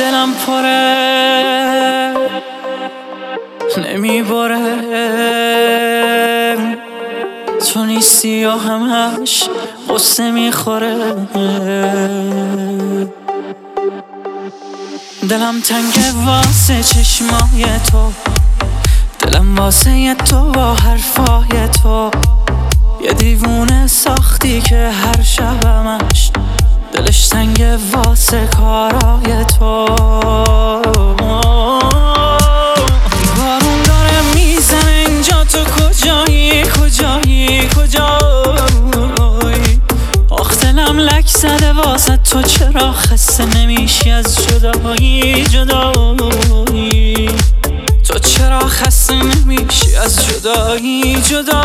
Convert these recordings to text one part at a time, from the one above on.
دلم پره نمیبره، تو نیستی یا همش قصه میخوره. دلم تنگه واسه چشمای تو، دلم واسه تو با حرفای تو. یه دیوونه ساختی که هر شبمش دلش تنگه واسه کارای تو. بارون داره میزنه اینجا، تو کجایی کجایی کجایی؟ آخ دلم لک زده واسه تو، چرا خسته نمیشی از جدایی جدایی؟ تو چرا خسته نمیشی از جدایی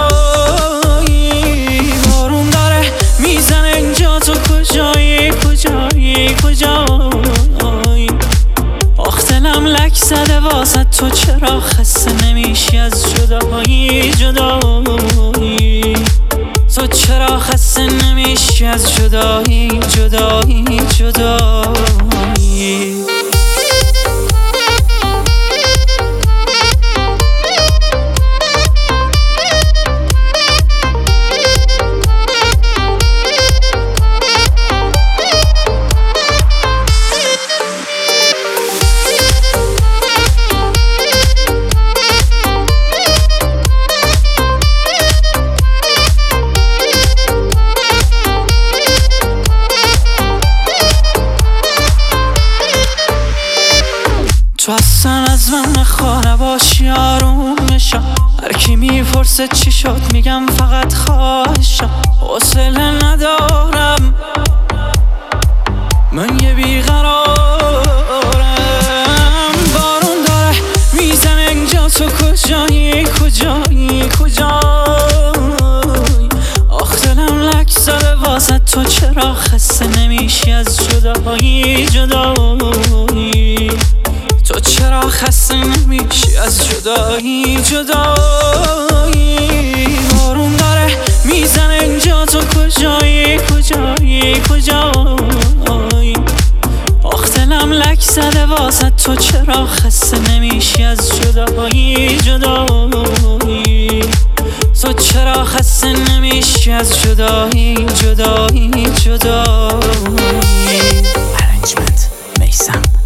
جدایی؟ بارون داره میزنه اینجا، تو کجایی کجایی کجایی؟ آخ دلم لک زده واسه تو، چرا خسته نمیشی از جدایی جدایی؟ تو چرا خسته نمیشی از جدایی جدایی جدایی؟ تو اصلا از من نخواه باشی آروم بشم. هر کی میپرسه چی شد میگم فقط خواهشم. حوصله ندارم من یه بیقرارم. بارون داره میزنه اینجا، تو کجایی کجایی کجایی؟ آخ دلم لک زده واسه تو، چرا خسته نمیشی از جدایی جدایی؟ تو چرا خسته نمیشی از جدایی جدایی؟ بارون داره میزنه اینجا، تو کجایی کجایی کجایی؟ آخ دلم لک زده واسه تو، چرا خسته نمیشی از جدایی جدایی؟ تو چرا خسته نمیشی از جدایی جدایی جدایی؟ Arrangement میثم